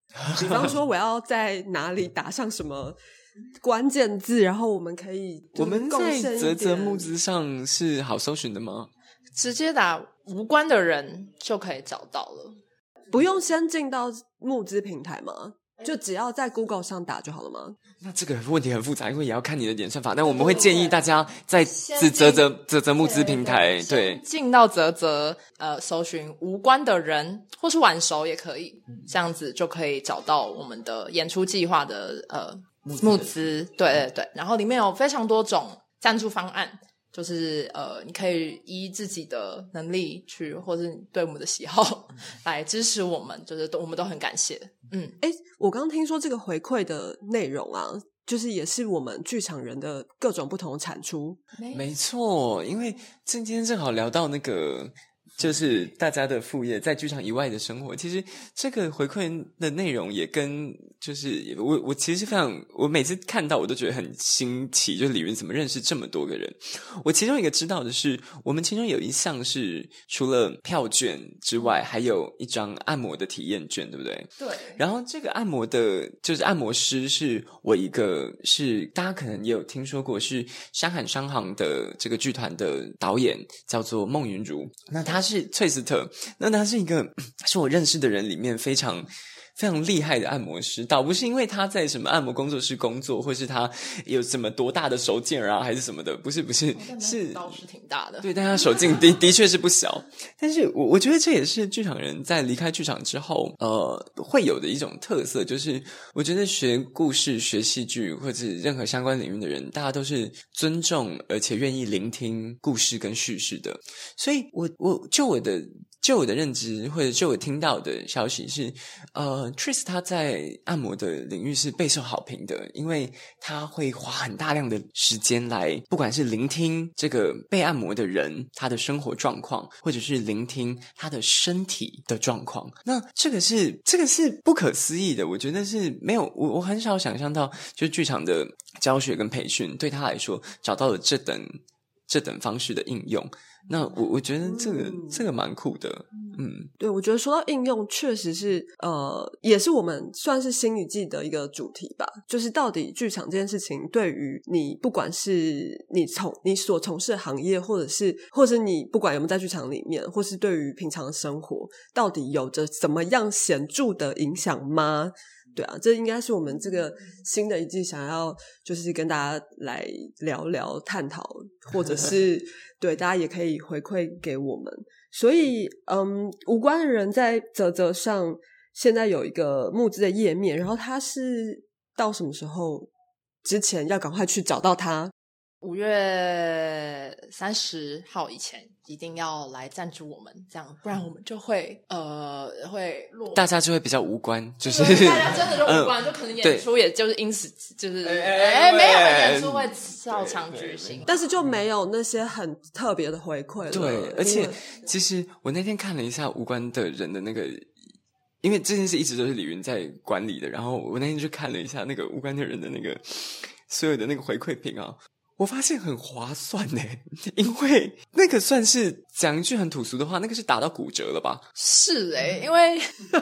S1: 比方说我要在哪里打上什么关键字，然后我们可以
S2: 我们在嘖嘖募
S1: 资
S2: 资上是好搜寻的吗？
S3: 直接打无关的人就可以找到了，
S1: 不用先进到募资平台吗？就只要在 Google 上打就好了吗？
S2: 那这个问题很复杂，因为也要看你的演算法。但我们会建议大家在嘖嘖嘖嘖嘖募资平台，对，
S3: 进到嘖嘖呃搜寻无关的人，或是晚熟也可以，这样子就可以找到我们的演出计划的呃募资，对对对，然后里面有非常多种赞助方案。就是呃，你可以依自己的能力去，或是对我们的喜好来支持我们，就是我们都很感谢。嗯，
S1: 诶，我刚听说这个回馈的内容啊，就是也是我们剧场人的各种不同的产出。
S2: 没错，因为今天正好聊到那个。就是大家的副业在剧场以外的生活，其实这个回馈的内容也跟就是我我其实非常我每次看到我都觉得很新奇，就是李云怎么认识这么多个人。我其中一个知道的是，我们其中有一项是除了票券之外，还有一张按摩的体验券，对不对？
S3: 对。
S2: 然后这个按摩的就是按摩师是我一个是大家可能也有听说过，是山海商行的这个剧团的导演，叫做孟云如。那他是翠斯特，那他是一个是我认识的人里面非常非常厉害的按摩师，倒不是因为他在什么按摩工作室工作，或是他有什么多大的手劲啊，还是什么的，不是不是，是
S3: 倒是挺大的，
S2: 对，但他手劲的的确是不小。但是我我觉得这也是剧场人在离开剧场之后，呃，会有的一种特色，就是我觉得学故事、学戏剧或者任何相关领域的人，大家都是尊重而且愿意聆听故事跟叙事的。所以我我就我的。就我的认知或者就我听到的消息是，呃 Tris 他在按摩的领域是备受好评的，因为他会花很大量的时间来，不管是聆听这个被按摩的人他的生活状况，或者是聆听他的身体的状况。那这个是这个是不可思议的，我觉得是没有我我很少想象到，就是剧场的教学跟培训对他来说找到了这等这等方式的应用。那我我觉得这个、嗯、这个蛮酷的，嗯，
S1: 对，我觉得说到应用，确实是呃，也是我们算是新一季的一个主题吧。就是到底剧场这件事情，对于你不管是你从你所从事的行业，或者是或者是你不管有没有在剧场里面，或是对于平常生活，到底有着怎么样显著的影响吗？对啊，这应该是我们这个新的一季想要就是跟大家来聊聊探讨，或者是对大家也可以回馈给我们。所以嗯，无关的人在嘖嘖上现在有一个募资的页面，然后它是到什么时候之前要赶快去找到它？
S3: 五月三十号以前一定要来赞助我们，这样不然我们就会呃会落，
S2: 大家就会比较无关，就是
S3: 大家真的就无关，嗯、就可能演出也就是因此就是哎、欸、没有演出会照常举行，
S1: 但是就没有那些很特别的回馈了。
S2: 对，而且其实我那天看了一下无关的人的那个。因为这件事一直都是李云在管理的，然后我那天就看了一下那个无关的人的那个所有的那个回馈品啊，我发现很划算耶，因为那个算是讲一句很土俗的话，那个是打到骨折了吧？
S3: 是诶，因为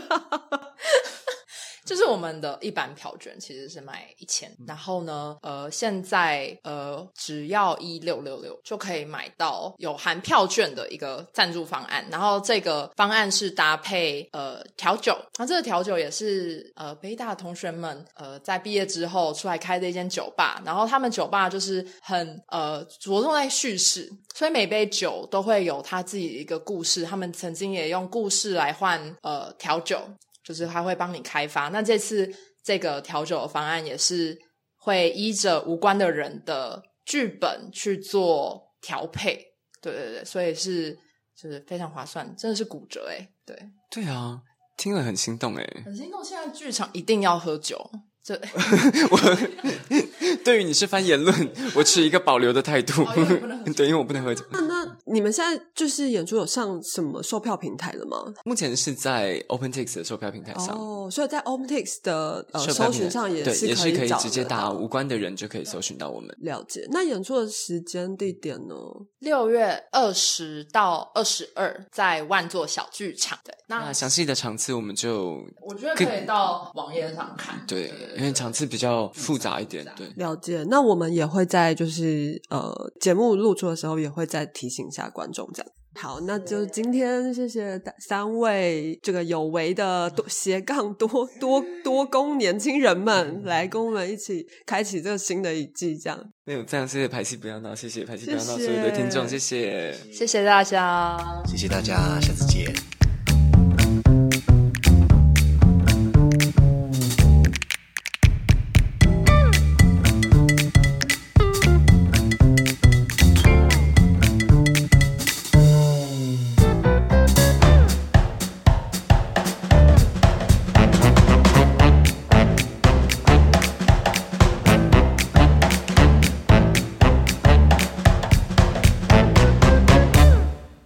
S3: 就是我们的一般票券其实是卖一千，然后呢，呃，现在呃只要一六六六就可以买到有含票券的一个赞助方案，然后这个方案是搭配呃调酒，然后这个调酒也是呃北大同学们呃在毕业之后出来开的一间酒吧，然后他们酒吧就是很呃着重在叙事，所以每杯酒都会有他自己的一个故事，他们曾经也用故事来换呃调酒。就是他会帮你开发，那这次这个调酒的方案也是会依着无关的人的剧本去做调配，对对对，所以是就是非常划算，真的是骨折诶，对
S2: 对啊，听了很心动诶，
S3: 很心动。现在剧场一定要喝酒，对，
S2: 我对于你这番言论，我持一个保留的态度。
S3: 哦、因为不能喝酒
S2: 对，因为我不能喝酒。
S1: 那那你们现在就是演出有上什么售票平台了吗？
S2: 目前是在 OpenTix 的售票平台上
S1: 哦，所以在 OpenTix 的呃搜
S2: 售票平台
S1: 寻上也
S2: 对
S1: 是
S2: 也是可以
S1: 找
S2: 直接打
S1: 得到
S2: 无关的人就可以搜寻到我们。
S1: 了解。那演出的时间地点呢？
S3: 六月二十到二十二在万座小剧场。对，那
S2: 那详细的场次我们就
S3: 我觉得可以到网页上看。
S2: 对，因为场次比较复杂一点。对，
S1: 了解。那我们也会在就是呃节目录出的时候也会再提醒一下观众这样。好，那就今天谢谢三位这个有为的多斜杠多多多工年轻人们来跟我们一起开启这个新的一季这样。
S2: 没有，非常谢谢排戏不要闹，谢谢排戏不要闹
S1: 谢谢
S2: 所有的听众，谢谢，
S3: 谢谢大家，
S4: 谢谢大家，下次见。